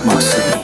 محسنی.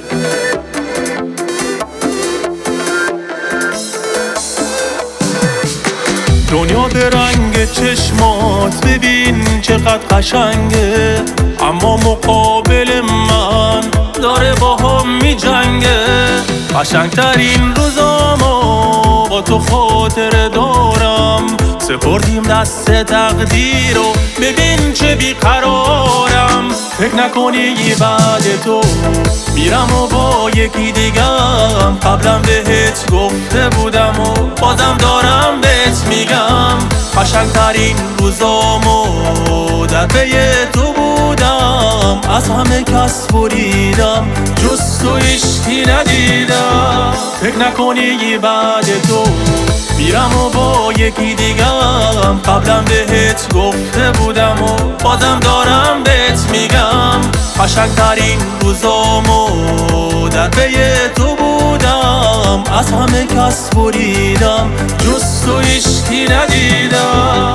دنیا به رنگ چشمات ببین چقدر قشنگه، اما مقابل من داره با هم می جنگه. قشنگترین روزامو با تو خاطر دارم، سپردیم دست تقدیر و ببین چه بیقرارم. فکر نکنی بعد تو میرم و با یکی دیگم، قبلم بهت گفته بودم و بازم دارم بهت میگم. قشنگترین روزامو در پی تو بودم، از همه کس بریدم جز تو هیچکی ندیدم. فکر نکنی بعد تو میرم و با یکی دیگم، قبلم بهت گفته بودم و بازم دارم بهت میگم. قشنگترین روزامو در پی تو بودم، از همه کس بریدم جز تو هیچکی ندیدم.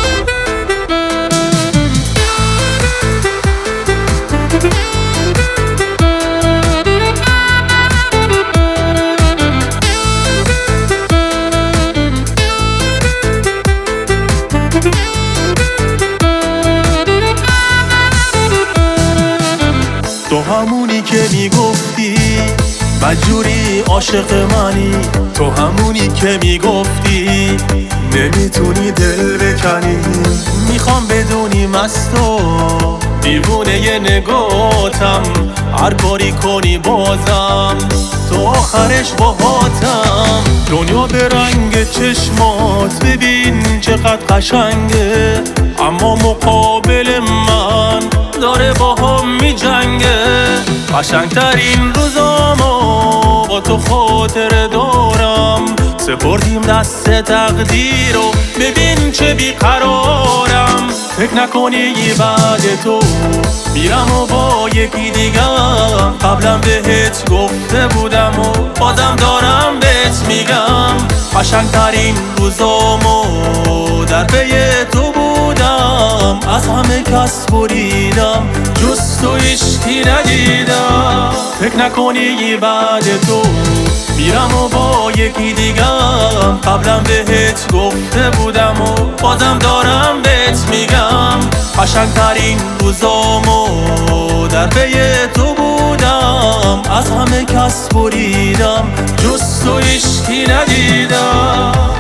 تو همونی که میگفتی بدجوری عاشق منی، تو همونی که میگفتی نمیتونی دل بکنی. میخوام بدونیم از تو دیوونه ی نگاتم، هر کاری کنی بازم تو آخرش باهاتم. دنیا به رنگ چشمات ببین چقدر قشنگه، اما مقابل من داره با هم می جنگه. قشنگترین روزامو با تو خاطر دارم، سپردیم دست تقدیر و ببین چه بیقرارم. فکر نکنی بعد تو میرم و با یکی دیگم، قبلم بهت گفته بودم و بازم دارم بهت میگم. قشنگترین روزامو در پی تو بودم، از همه کس بریدم جز تو هیچکی ندیدم. فکر نکنی بعد تو میرم و با یکی دیگم، قبلم بهت گفته بودم و بازم دارم بهت میگم. قشنگترین روزامو در پی تو بودم، از همه کس بریدم جز تو هیچکی ندیدم.